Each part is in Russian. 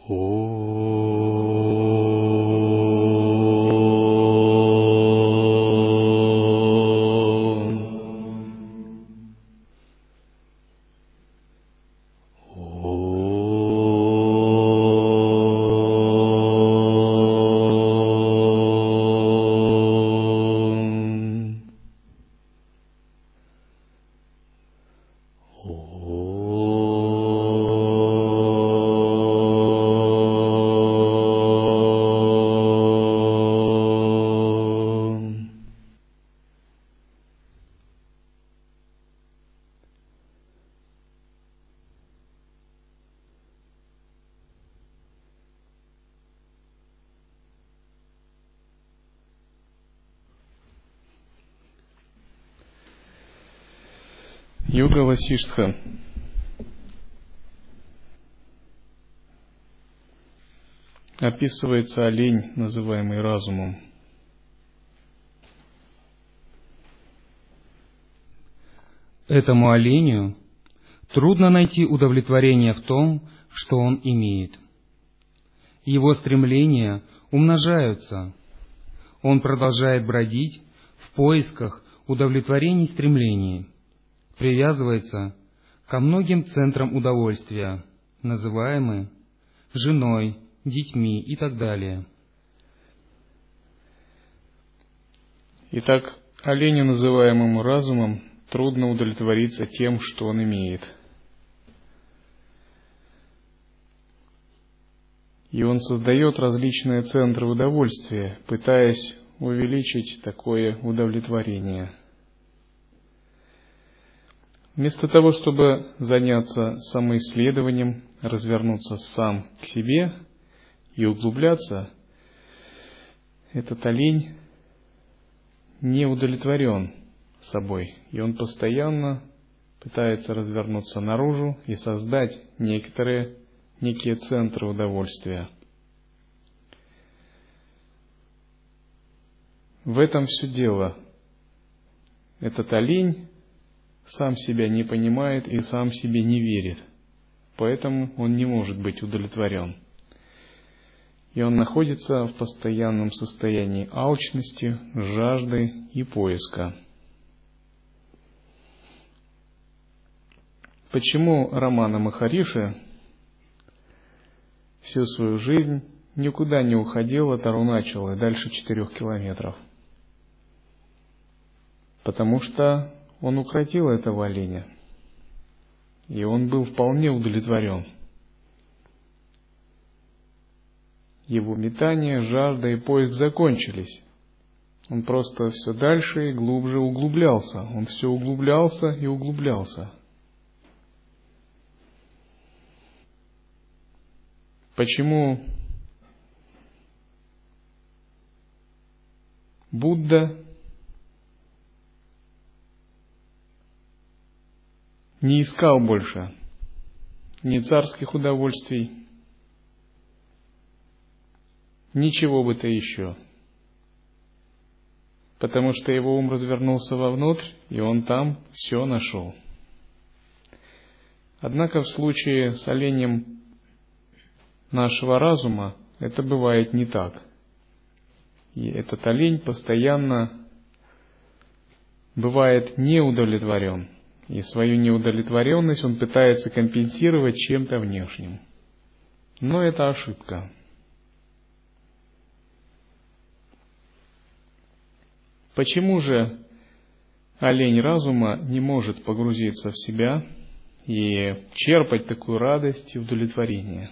Йога Васиштха. Описывается олень, называемый разумом. Этому оленю трудно найти удовлетворение в том, что он имеет. Его стремления умножаются. Он продолжает бродить в поисках удовлетворений стремлений, привязывается ко многим центрам удовольствия, называемым женой, детьми и так далее. Итак, оленю, называемому разумом, трудно удовлетвориться тем, что он имеет. И он создает различные центры удовольствия, пытаясь увеличить такое удовлетворение. Вместо того, чтобы заняться самоисследованием, развернуться сам к себе и углубляться, этот олень не удовлетворен собой, и он постоянно пытается развернуться наружу и создать некие центры удовольствия. В этом все дело. Этот олень сам себя не понимает и сам себе не верит, поэтому он не может быть удовлетворен. И он находится в постоянном состоянии алчности, жажды и поиска. Почему Рамана Махариши всю свою жизнь никуда не уходил от Аруначала дальше 4 километров? Потому что он укротил этого оленя, и он был вполне удовлетворен. Его метание, жажда и поиск закончились. Он просто все дальше и глубже углублялся. Он все углублялся и углублялся. Почему Будда не искал больше ни царских удовольствий, ничего бы то еще? Потому что его ум развернулся вовнутрь, и он там все нашел. Однако в случае с оленем нашего разума это бывает не так. И этот олень постоянно бывает неудовлетворен. И свою неудовлетворенность он пытается компенсировать чем-то внешним. Но это ошибка. Почему же олень разума не может погрузиться в себя и черпать такую радость и удовлетворение?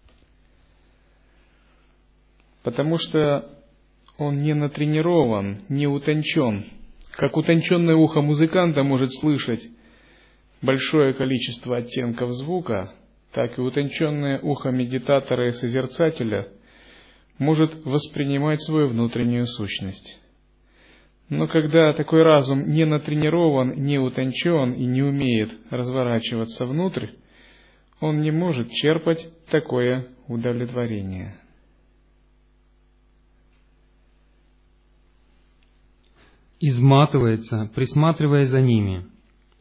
Потому что он не натренирован, не утончен. Как утонченное ухо музыканта может слышать большое количество оттенков звука, так и утонченное ухо медитатора и созерцателя может воспринимать свою внутреннюю сущность. Но когда такой разум не натренирован, не утончен и не умеет разворачиваться внутрь, он не может черпать такое удовлетворение. Изматывается, присматривая за ними.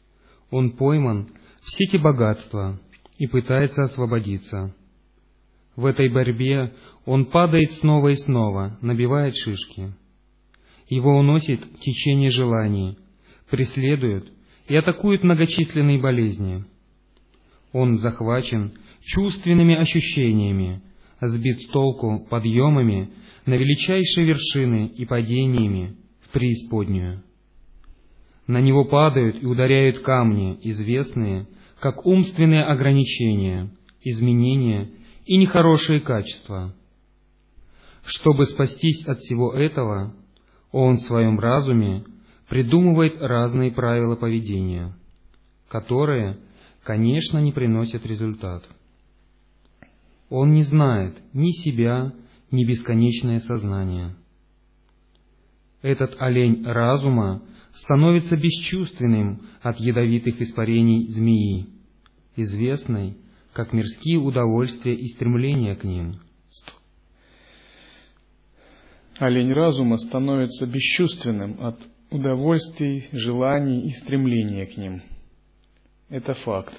Он пойман в сети богатства и пытается освободиться. В этой борьбе он падает снова и снова, набивает шишки. Его уносит течение желаний, преследует и атакует многочисленные болезни. Он захвачен чувственными ощущениями, сбит с толку подъемами на величайшие вершины и падениями в преисподнюю. На него падают и ударяют камни, известные как умственные ограничения, изменения и нехорошие качества. Чтобы спастись от всего этого, он в своем разуме придумывает разные правила поведения, которые, конечно, не приносят результат. Он не знает ни себя, ни бесконечное сознание. Этот олень разума становится бесчувственным от ядовитых испарений змеи, известной как мирские удовольствия и стремления к ним. Олень разума становится бесчувственным от удовольствий, желаний и стремления к ним. Это факт.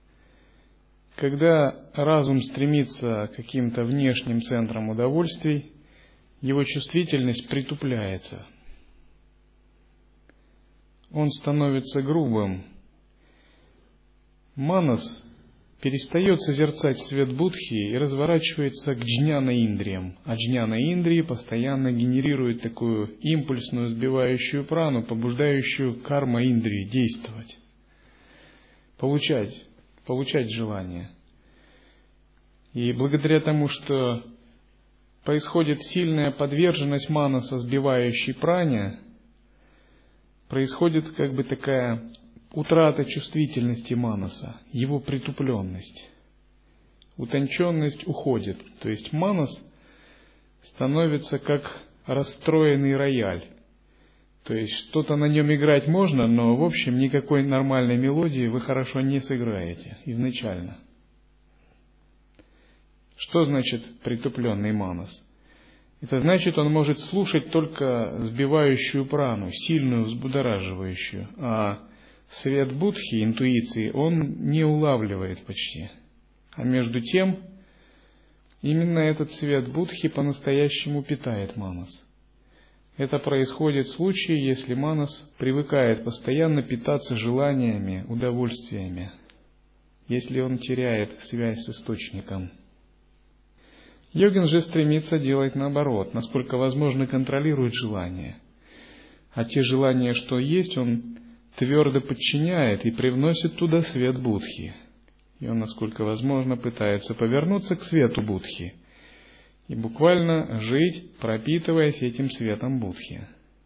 Когда разум стремится к каким-то внешним центрам удовольствий, его чувствительность притупляется. Он становится грубым. Манас перестает созерцать свет Будхи и разворачивается к джняна-индриям. А джняна-индрии постоянно генерирует такую импульсную, сбивающую прану, побуждающую карма-индрии действовать, получать желание. И благодаря тому, что происходит сильная подверженность манаса, сбивающей пране, происходит как бы такая утрата чувствительности манаса, его притупленность. Утонченность уходит. То есть манас становится как расстроенный рояль. То есть что-то на нем играть можно, но в общем никакой нормальной мелодии вы хорошо не сыграете изначально. Что значит притупленный манас? Это значит, он может слушать только сбивающую прану, сильную, взбудораживающую, а свет Будхи, интуиции, он не улавливает почти. А между тем, именно этот свет Будхи по-настоящему питает манас. Это происходит в случае, если манас привыкает постоянно питаться желаниями, удовольствиями, если он теряет связь с источником. Йогин же стремится делать наоборот, насколько возможно контролирует желания. А те желания, что есть, он твердо подчиняет и привносит туда свет Будхи. И он, насколько возможно, пытается повернуться к свету Будхи и буквально жить, пропитываясь этим светом Будхи.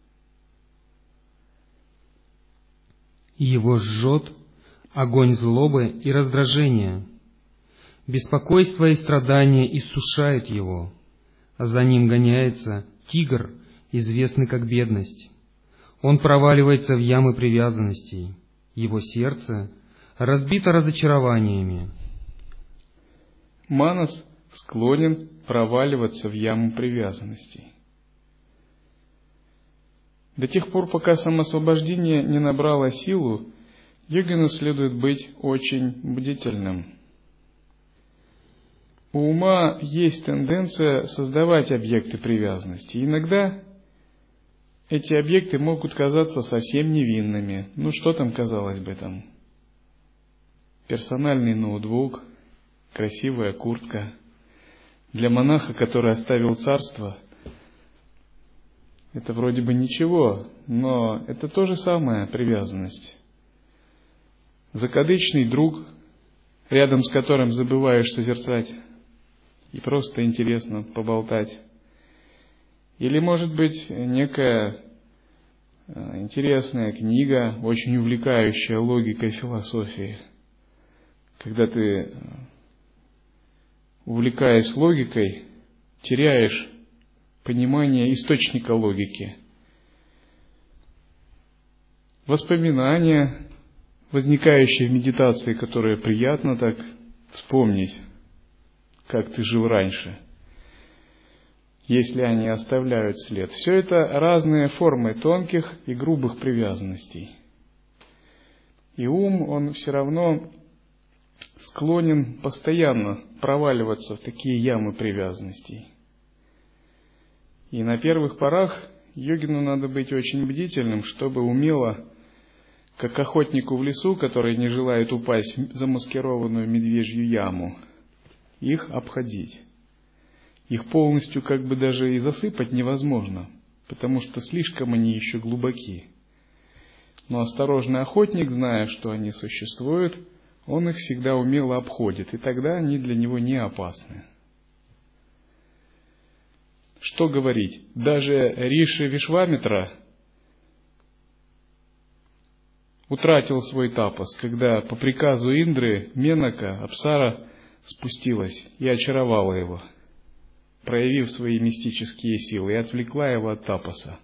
Его жжет огонь злобы и раздражения. Беспокойство и страдания иссушают его, а за ним гоняется тигр, известный как бедность. Он проваливается в ямы привязанностей, его сердце разбито разочарованиями. Манас склонен проваливаться в яму привязанностей. До тех пор, пока самоосвобождение не набрало силу, йогину следует быть очень бдительным. У ума есть тенденция создавать объекты привязанности. Иногда эти объекты могут казаться совсем невинными. Ну что там, казалось бы, там? Персональный ноутбук, красивая куртка. Для монаха, который оставил царство, это вроде бы ничего, но это то же самое привязанность. Закадычный друг, рядом с которым забываешь созерцать, и просто интересно поболтать. Или, может быть, некая интересная книга, очень увлекающая логикой философии. Когда ты, увлекаясь логикой, теряешь понимание источника логики. Воспоминания, возникающие в медитации, которые приятно так вспомнить, как ты жил раньше, если они оставляют след. Все это разные формы тонких и грубых привязанностей. И ум, он все равно склонен постоянно проваливаться в такие ямы привязанностей. И на первых порах йогину надо быть очень бдительным, чтобы умело, как охотнику в лесу, который не желает упасть в замаскированную медвежью яму, их обходить. Их полностью как бы даже и засыпать невозможно, потому что слишком они еще глубоки. Но осторожный охотник, зная, что они существуют, он их всегда умело обходит, и тогда они для него не опасны. Что говорить, даже Риши Вишвамитра утратил свой тапас, когда по приказу Индры Менака Апсара спустилась и очаровала его, проявив свои мистические силы, и отвлекла его от тапаса.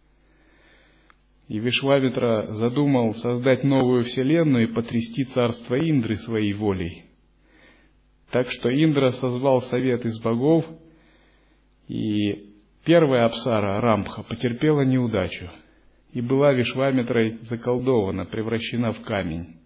И Вишвамитра задумал создать новую вселенную и потрясти царство Индры своей волей. Так что Индра созвал совет из богов, и первая Апсара, Рамбха, потерпела неудачу и была Вишвамитрой заколдована, превращена в камень.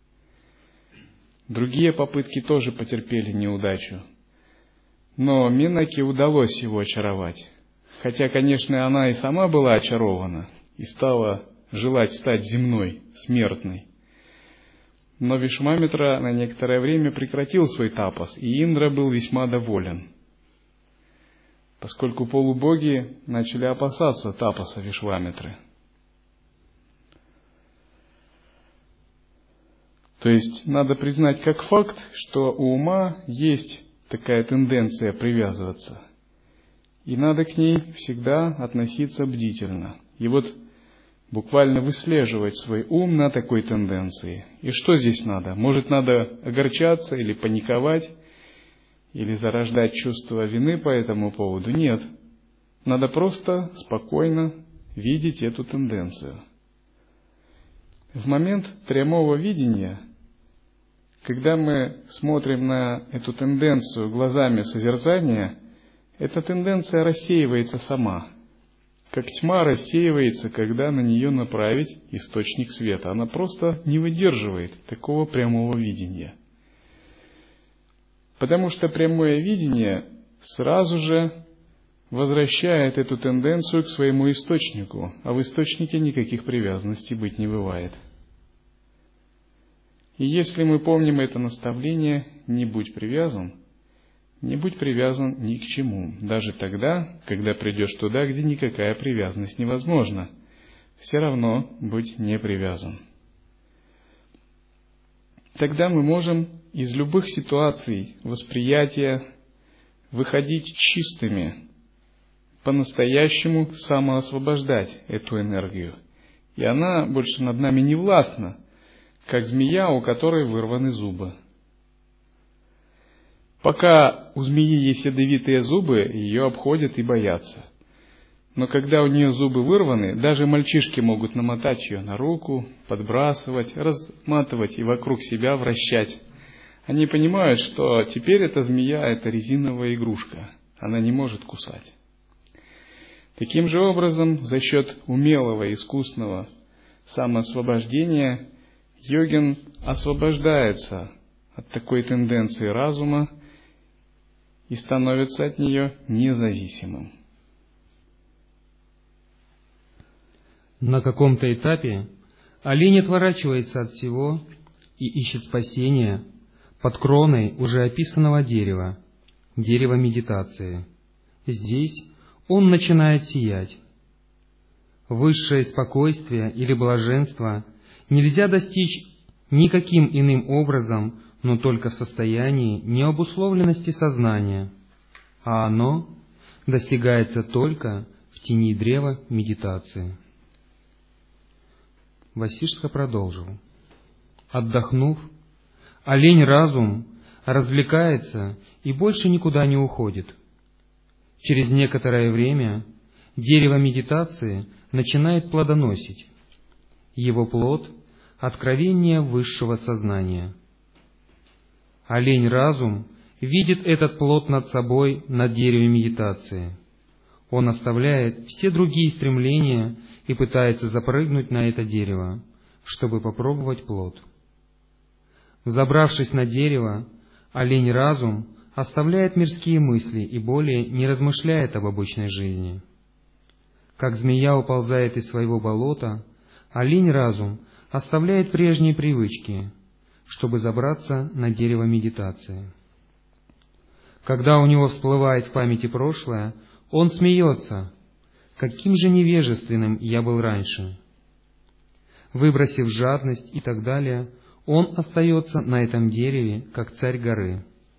Другие попытки тоже потерпели неудачу, но Менаке удалось его очаровать, хотя, конечно, она и сама была очарована и стала желать стать земной, смертной. Но Вишвамитра на некоторое время прекратил свой тапас, и Индра был весьма доволен, поскольку полубоги начали опасаться тапаса Вишвамитры. То есть надо признать как факт, что у ума есть такая тенденция привязываться, и надо к ней всегда относиться бдительно. И вот буквально выслеживать свой ум на такой тенденции. И что здесь надо? Может, надо огорчаться или паниковать, или зарождать чувство вины по этому поводу? Нет. Надо просто спокойно видеть эту тенденцию. В момент прямого видения, когда мы смотрим на эту тенденцию глазами созерцания, эта тенденция рассеивается сама, как тьма рассеивается, когда на нее направить источник света. Она просто не выдерживает такого прямого видения. Потому что прямое видение сразу же возвращает эту тенденцию к своему источнику, а в источнике никаких привязанностей быть не бывает. И если мы помним это наставление, не будь привязан ни к чему, даже тогда, когда придешь туда, где никакая привязанность невозможна, все равно будь не привязан. Тогда мы можем из любых ситуаций восприятия выходить чистыми, по-настоящему самоосвобождать эту энергию. И она больше над нами не властна, как змея, у которой вырваны зубы. Пока у змеи есть ядовитые зубы, ее обходят и боятся. Но когда у нее зубы вырваны, даже мальчишки могут намотать ее на руку, подбрасывать, разматывать и вокруг себя вращать. Они понимают, что теперь эта змея – это резиновая игрушка, она не может кусать. Таким же образом, за счет умелого, искусного самоосвобождения, йогин освобождается от такой тенденции разума и становится от нее независимым. На каком-то этапе олень отворачивается от всего и ищет спасения под кроной уже описанного дерева, дерева медитации. Здесь он начинает сиять. Высшее спокойствие или блаженство нельзя достичь никаким иным образом, но только в состоянии необусловленности сознания, а оно достигается только в тени древа медитации. Васиштха продолжил. Отдохнув, олень-разум развлекается и больше никуда не уходит. Через некоторое время дерево медитации начинает плодоносить. Его плод — откровение высшего сознания. Олень-разум видит этот плод над собой на дереве медитации. Он оставляет все другие стремления и пытается запрыгнуть на это дерево, чтобы попробовать плод. Забравшись на дерево, олень-разум оставляет мирские мысли и более не размышляет об обычной жизни. Как змея уползает из своего болота, олень-разум оставляет прежние привычки, чтобы забраться на дерево медитации. Когда у него всплывает в памяти прошлое, он смеется: «Каким же невежественным я был раньше!» Выбросив жадность и так далее, он остается на этом дереве, как царь горы.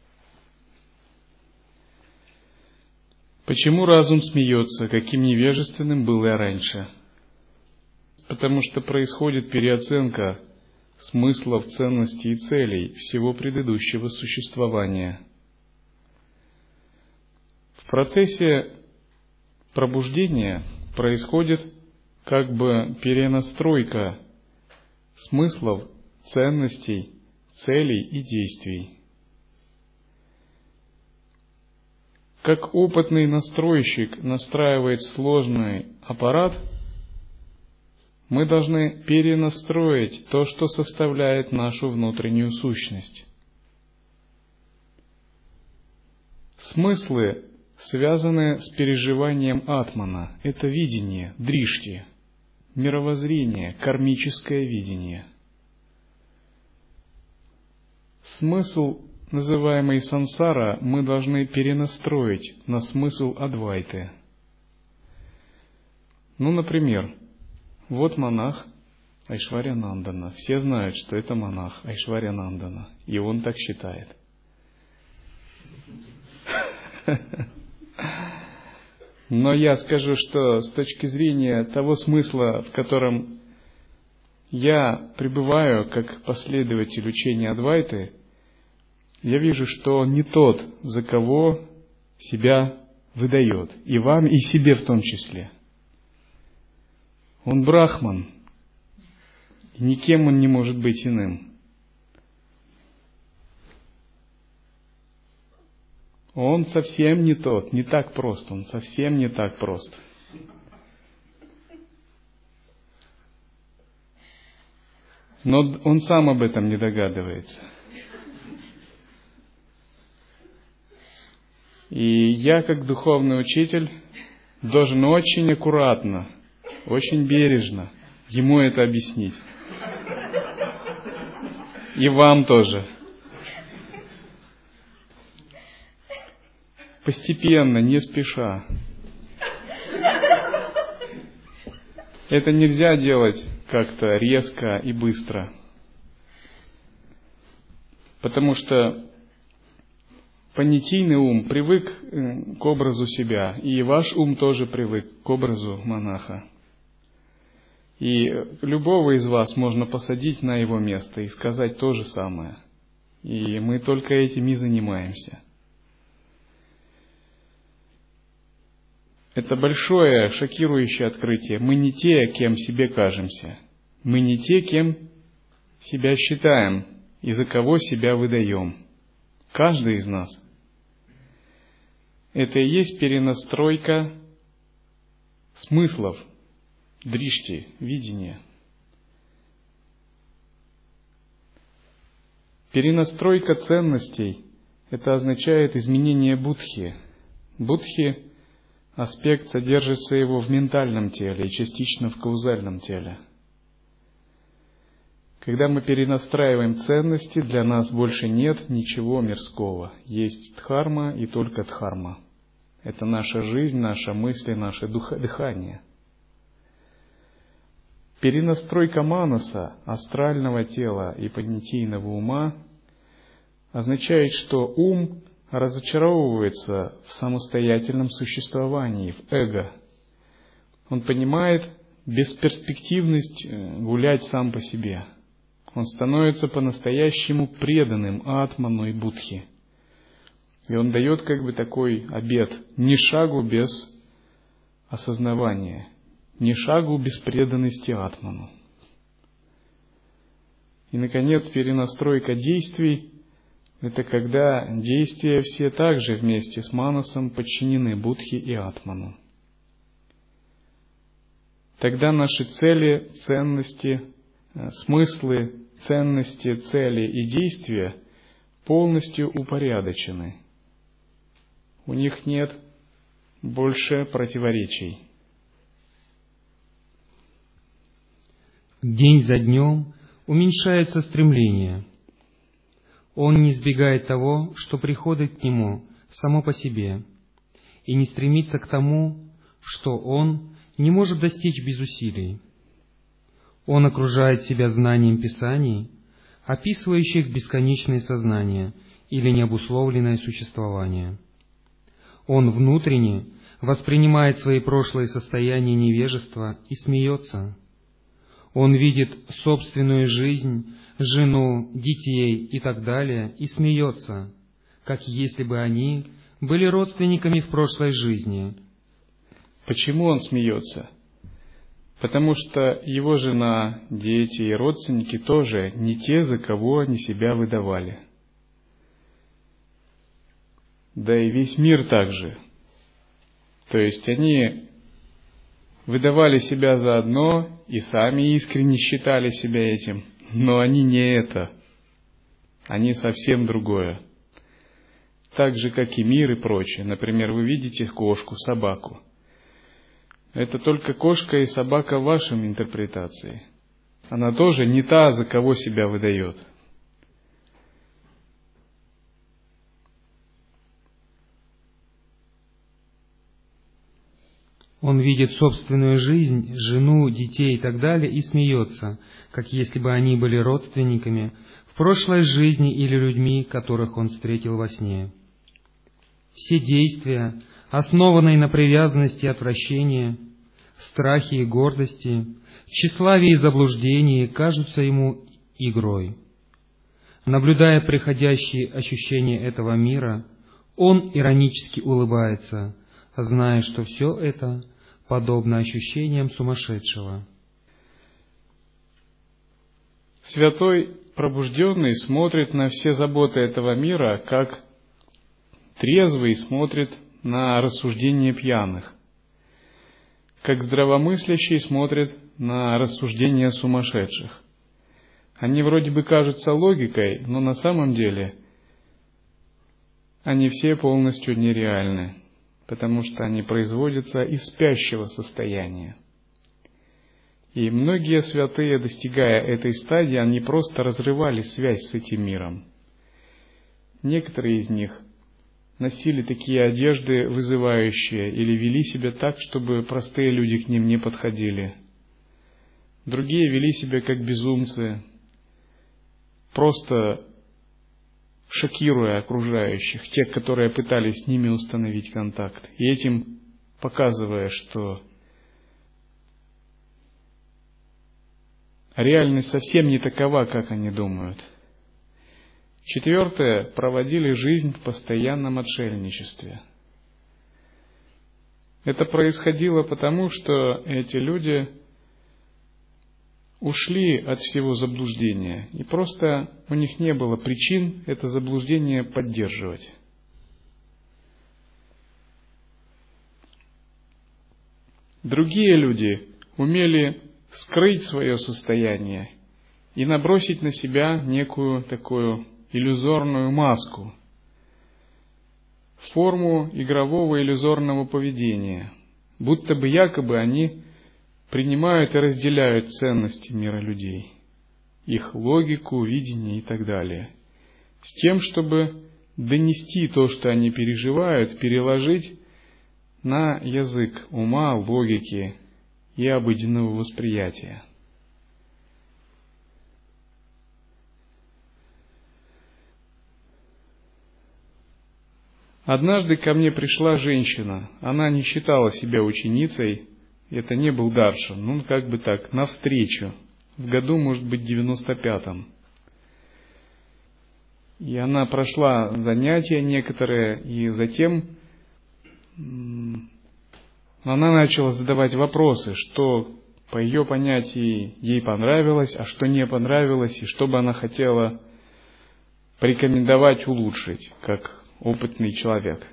Почему разум смеется, каким невежественным был я раньше? Потому что происходит переоценка смыслов, ценностей и целей всего предыдущего существования. В процессе пробуждения происходит как бы перенастройка смыслов, ценностей, целей и действий. Как опытный настройщик настраивает сложный аппарат, мы должны перенастроить то, что составляет нашу внутреннюю сущность. Смыслы связаны с переживанием атмана. Это видение, дришти, мировоззрение, кармическое видение. Смысл, называемый сансара, мы должны перенастроить на смысл адвайты. Например, вот монах Айшварьянандана. Все знают, что это монах Айшварьянандана, и он так считает. Но я скажу, что с точки зрения того смысла, в котором я пребываю как последователь учения Адвайты, я вижу, что он не тот, за кого себя выдает, и вам, и себе в том числе. Он брахман, и никем он не может быть иным. Он совсем не тот, не так прост, он совсем не так прост. Но он сам об этом не догадывается. И я, как духовный учитель, должен очень аккуратно, очень бережно ему это объяснить. И вам тоже. Постепенно, не спеша. Это нельзя делать как-то резко и быстро. Потому что понятийный ум привык к образу себя, и ваш ум тоже привык к образу монаха. И любого из вас можно посадить на его место и сказать то же самое. И мы только этим и занимаемся. Это большое, шокирующее открытие. Мы не те, кем себе кажемся. Мы не те, кем себя считаем и за кого себя выдаем. Каждый из нас. Это и есть перенастройка смыслов, дришти, видения. Перенастройка ценностей – это означает изменение будхи. Будхи – аспект содержится его в ментальном теле и частично в каузальном теле. Когда мы перенастраиваем ценности, для нас больше нет ничего мирского. Есть дхарма и только дхарма. Это наша жизнь, наша мысль, наше дыхание. Перенастройка манаса, астрального тела и понятийного ума означает, что ум разочаровывается в самостоятельном существовании, в эго. Он понимает бесперспективность гулять сам по себе. Он становится по-настоящему преданным атману и будхи. И он дает как бы такой обет: ни шагу без осознавания, ни шагу без преданности атману. И, наконец, перенастройка действий – это когда действия все также вместе с манасом подчинены будхи и атману. Тогда наши цели, ценности, смыслы, ценности, цели и действия полностью упорядочены. У них нет больше противоречий. День за днем уменьшается стремление. Он не избегает того, что приходит к нему само по себе, и не стремится к тому, что он не может достичь без усилий. Он окружает себя знанием Писаний, описывающих бесконечное сознание или необусловленное существование. Он внутренне воспринимает свои прошлые состояния невежества и смеется. Он видит собственную жизнь, жену, детей и так далее и смеется, как если бы они были родственниками в прошлой жизни. Почему он смеется? Потому что его жена, дети и родственники тоже не те, за кого они себя выдавали. Да и весь мир также. То есть они выдавали себя за одно и сами искренне считали себя этим, но они не это. Они совсем другое. Так же, как и мир и прочее. Например, вы видите кошку, собаку. Это только кошка и собака в вашей интерпретации. Она тоже не та, за кого себя выдает. Он видит собственную жизнь, жену, детей и так далее и смеется, как если бы они были родственниками в прошлой жизни или людьми, которых он встретил во сне. Все действия, основанные на привязанности и отвращении, страхе и гордости, тщеславии и заблуждении, кажутся ему игрой. Наблюдая приходящие ощущения этого мира, он иронически улыбается, зная, что все это подобно ощущениям сумасшедшего. Святой пробужденный смотрит на все заботы этого мира, как трезвый смотрит на рассуждения пьяных, как здравомыслящий смотрит на рассуждения сумасшедших. Они вроде бы кажутся логикой, но на самом деле они все полностью нереальны, потому что они производятся из спящего состояния. И многие святые, достигая этой стадии, они просто разрывали связь с этим миром. Некоторые из них носили такие одежды вызывающие или вели себя так, чтобы простые люди к ним не подходили. Другие вели себя как безумцы, просто шокируя окружающих, тех, которые пытались с ними установить контакт, и этим показывая, что реальность совсем не такова, как они думают. Четвертое, проводили жизнь в постоянном отшельничестве. Это происходило потому, что эти люди ушли от всего заблуждения, и просто у них не было причин это заблуждение поддерживать. Другие люди умели скрыть свое состояние и набросить на себя некую такую иллюзорную маску, форму игрового иллюзорного поведения, будто бы якобы они принимают и разделяют ценности мира людей, их логику, видение и так далее, с тем, чтобы донести то, что они переживают, переложить на язык ума, логики и обыденного восприятия. Однажды ко мне пришла женщина, она не считала себя ученицей, это не был даршан, ну как бы так, навстречу, в году, может быть, 95-м. И она прошла занятия некоторые, и затем она начала задавать вопросы, что по ее понятии ей понравилось, а что не понравилось, и что бы она хотела порекомендовать улучшить, как опытный человек.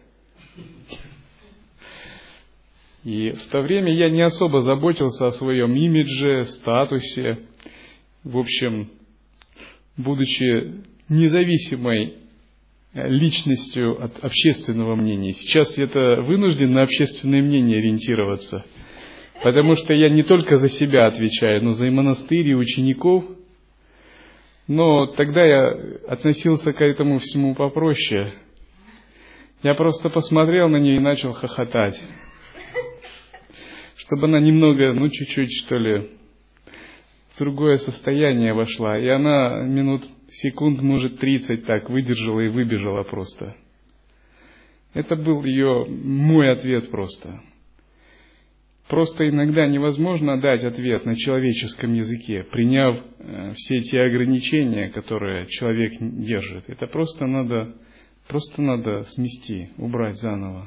И в то время я не особо заботился о своем имидже, статусе. В общем, будучи независимой личностью от общественного мнения. Сейчас я вынужден на общественное мнение ориентироваться, потому что я не только за себя отвечаю, но за и монастырь, и учеников. Но тогда я относился к этому всему попроще. Я просто посмотрел на нее и начал хохотать, чтобы она немного, чуть-чуть, что ли, в другое состояние вошла. И она секунд, может, 30 так выдержала и выбежала просто. Это был мой ответ просто. Просто иногда невозможно дать ответ на человеческом языке, приняв все те ограничения, которые человек держит. Это просто надо смести, убрать заново.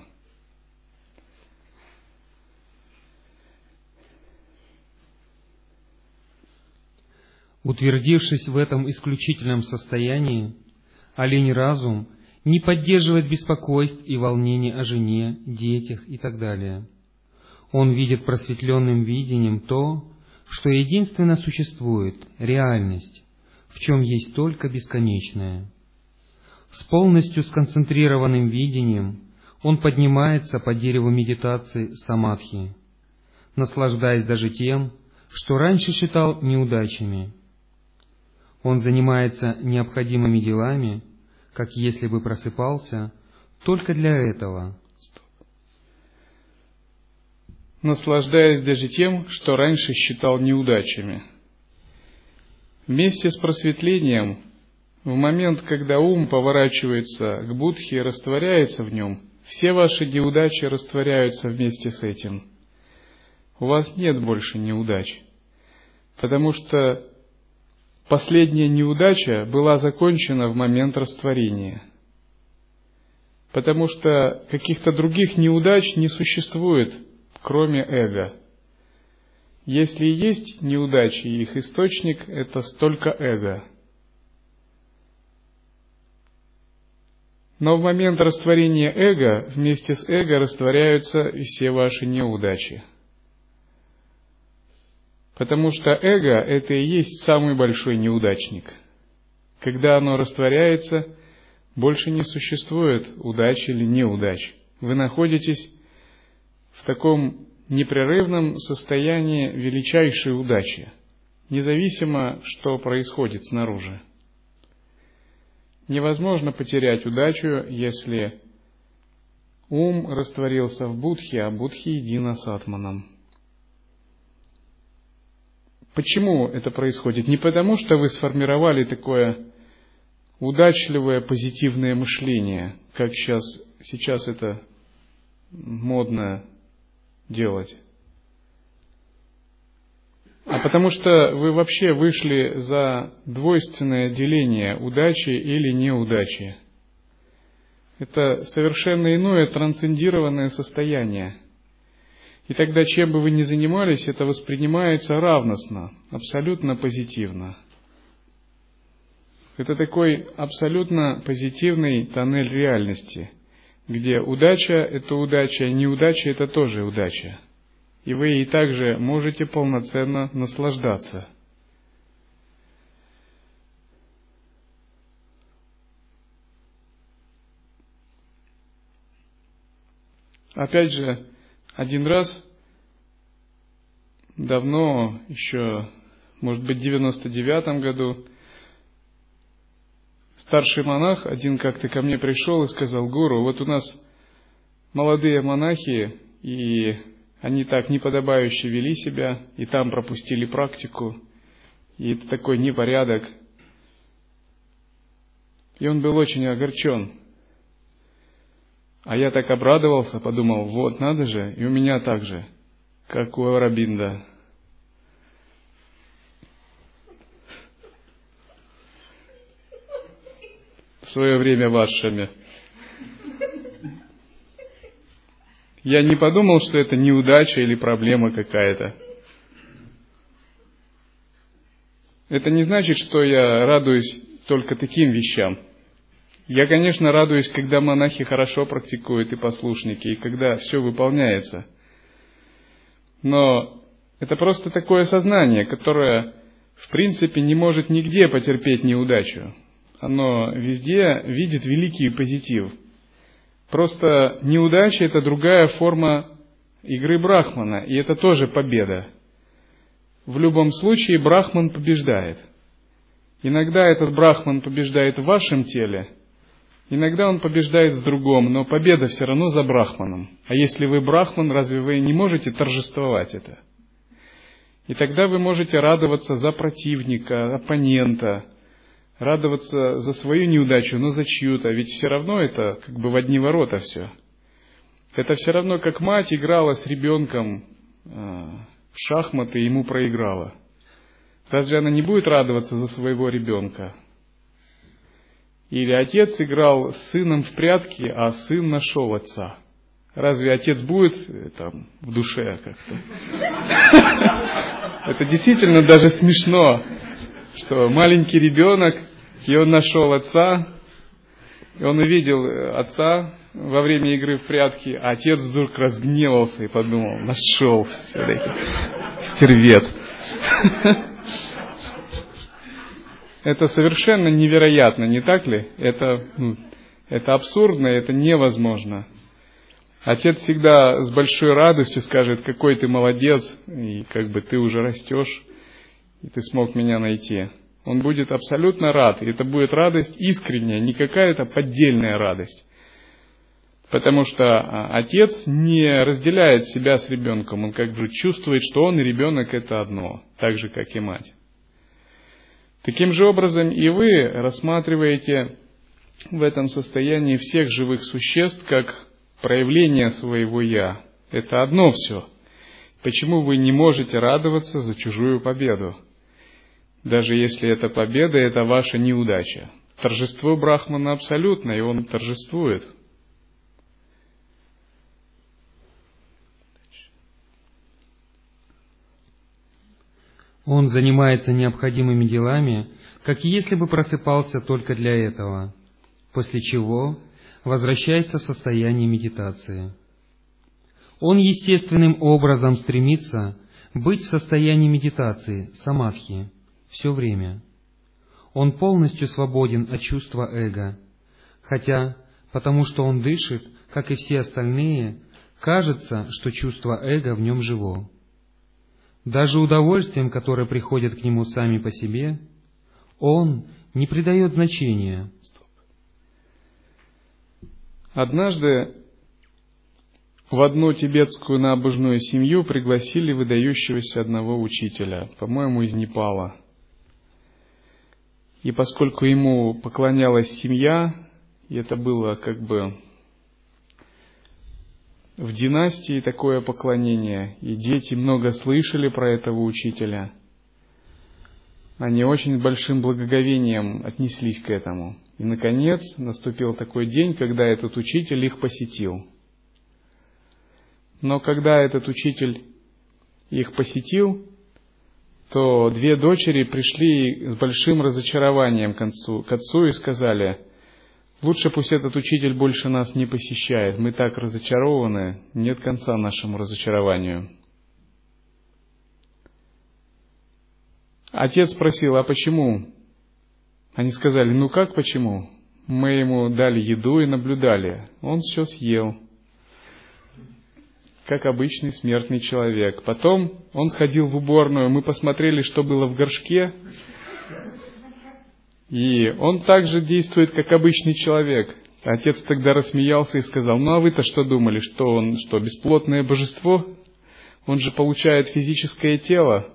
Утвердившись в этом исключительном состоянии, олень-разум не поддерживает беспокойств и волнений о жене, детях и так далее. Он видит просветленным видением то, что единственно существует, реальность, в чем есть только бесконечное. С полностью сконцентрированным видением он поднимается по дереву медитации самадхи, наслаждаясь даже тем, что раньше считал неудачами. Он занимается необходимыми делами, как если бы просыпался только для этого. Наслаждаясь даже тем, что раньше считал неудачами. Вместе с просветлением, в момент, когда ум поворачивается к Будхе и растворяется в нем, все ваши неудачи растворяются вместе с этим. У вас нет больше неудач, потому что последняя неудача была закончена в момент растворения. Потому что каких-то других неудач не существует, кроме эго. Если и есть неудачи, их источник – это только эго. Но в момент растворения эго, вместе с эго растворяются и все ваши неудачи. Потому что эго – это и есть самый большой неудачник. Когда оно растворяется, больше не существует удач или неудач. Вы находитесь в таком непрерывном состоянии величайшей удачи, независимо, что происходит снаружи. Невозможно потерять удачу, если ум растворился в Будхе, а Будхи едино с Атманом. Почему это происходит? Не потому, что вы сформировали такое удачливое позитивное мышление, как сейчас это модно делать, а потому что вы вообще вышли за двойственное деление удачи или неудачи. Это совершенно иное трансцендированное состояние. И тогда, чем бы вы ни занимались, это воспринимается равностно, абсолютно позитивно. Это такой абсолютно позитивный тоннель реальности, где удача – это удача, неудача – это тоже удача. И вы ей также можете полноценно наслаждаться. Опять же, один раз, давно, еще, может быть, в 99-м году, старший монах один как-то ко мне пришел и сказал: «Гуру, вот у нас молодые монахи, и они так неподобающе вели себя, и там пропустили практику, и это такой непорядок». И он был очень огорчен. А я так обрадовался, подумал: вот, надо же, и у меня так же, как у Аурабинда. В свое время в ашраме. Я не подумал, что это неудача или проблема какая-то. Это не значит, что я радуюсь только таким вещам. Я, конечно, радуюсь, когда монахи хорошо практикуют и послушники, и когда все выполняется. Но это просто такое сознание, которое в принципе не может нигде потерпеть неудачу. Оно везде видит великий позитив. Просто неудача – это другая форма игры Брахмана, и это тоже победа. В любом случае Брахман побеждает. Иногда этот Брахман побеждает в вашем теле, иногда он побеждает в другом, но победа все равно за Брахманом. А если вы Брахман, разве вы не можете торжествовать это? И тогда вы можете радоваться за противника, оппонента, радоваться за свою неудачу, но за чью-то, ведь все равно это как бы в одни ворота все. Это все равно, как мать играла с ребенком в шахматы и ему проиграла. Разве она не будет радоваться за своего ребенка? Или отец играл с сыном в прятки, а сын нашел отца. Разве отец будет там в душе как-то? Это действительно даже смешно, что маленький ребенок, и он нашел отца, и он увидел отца во время игры в прятки, а отец вдруг разгневался и подумал: нашел все-таки стервец. Это совершенно невероятно, не так ли? Это абсурдно, это невозможно. Отец всегда с большой радостью скажет: какой ты молодец, и как бы ты уже растешь, и ты смог меня найти. Он будет абсолютно рад, и это будет радость искренняя, не какая-то поддельная радость. Потому что отец не разделяет себя с ребенком, он как бы чувствует, что он и ребенок это одно, так же, как и мать. Таким же образом и вы рассматриваете в этом состоянии всех живых существ как проявление своего «я». Это одно все. Почему вы не можете радоваться за чужую победу? Даже если эта победа – это ваша неудача. Торжество Брахмана абсолютно, и он торжествует. Он занимается необходимыми делами, как если бы просыпался только для этого, после чего возвращается в состояние медитации. Он естественным образом стремится быть в состоянии медитации, самадхи, все время. Он полностью свободен от чувства эго, хотя, потому что он дышит, как и все остальные, кажется, что чувство эго в нем живо. Даже удовольствием, которые приходят к нему сами по себе, он не придает значения. Однажды в одну тибетскую набожную семью пригласили выдающегося одного учителя, по-моему, из Непала. И поскольку ему поклонялась семья, и это было как бы в династии такое поклонение, и дети много слышали про этого учителя, они очень большим благоговением отнеслись к этому. И, наконец, наступил такой день, когда этот учитель их посетил. Но когда этот учитель их посетил, то две дочери пришли с большим разочарованием к отцу и сказали: лучше пусть этот учитель больше нас не посещает, мы так разочарованы, нет конца нашему разочарованию. Отец спросил: а почему? Они сказали: ну как почему? Мы ему дали еду и наблюдали, он все съел, как обычный смертный человек. Потом он сходил в уборную, мы посмотрели, что было в горшке, и он также действует, как обычный человек. Отец тогда рассмеялся и сказал: ну а вы-то что думали, что он бесплотное божество? Он же получает физическое тело.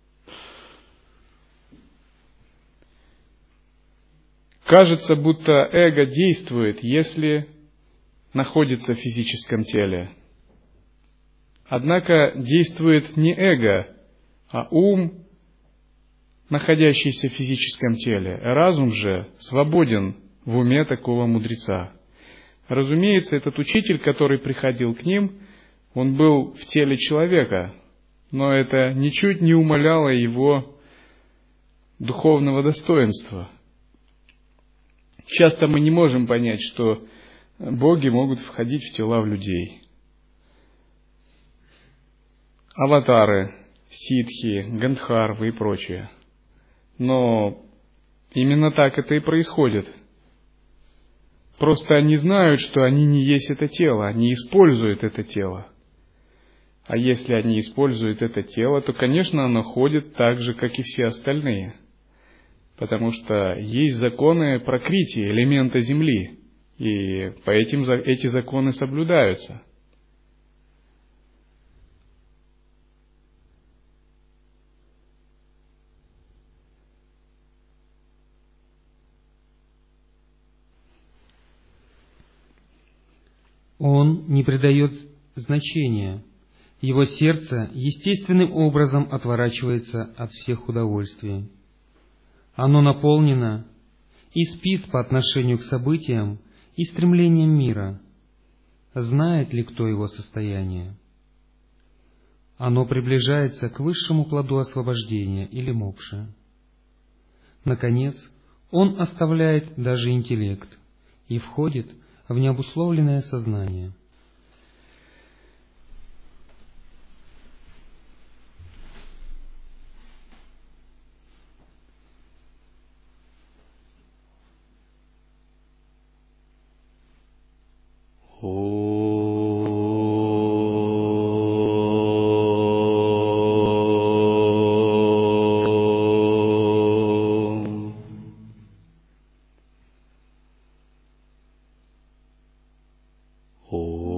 Кажется, будто эго действует, если находится в физическом теле. Однако действует не эго, а ум, находящийся в физическом теле. Разум же свободен в уме такого мудреца. Разумеется, этот учитель, который приходил к ним, он был в теле человека, но это ничуть не умаляло его духовного достоинства. Часто мы не можем понять, что боги могут входить в тела в людей. Аватары, ситхи, гандхарвы и прочее. Но именно так это и происходит. Просто они знают, что они не есть это тело, они используют это тело. А если они используют это тело, то, конечно, оно ходит так же, как и все остальные. Потому что есть законы пракрити, элемента Земли, и по эти законы соблюдаются. Он не придает значения. Его сердце естественным образом отворачивается от всех удовольствий. Оно наполнено и спит по отношению к событиям и стремлениям мира. Знает ли кто его состояние? Оно приближается к высшему плоду освобождения или мокши. Наконец, он оставляет даже интеллект и входит в необусловленное сознание. Oh.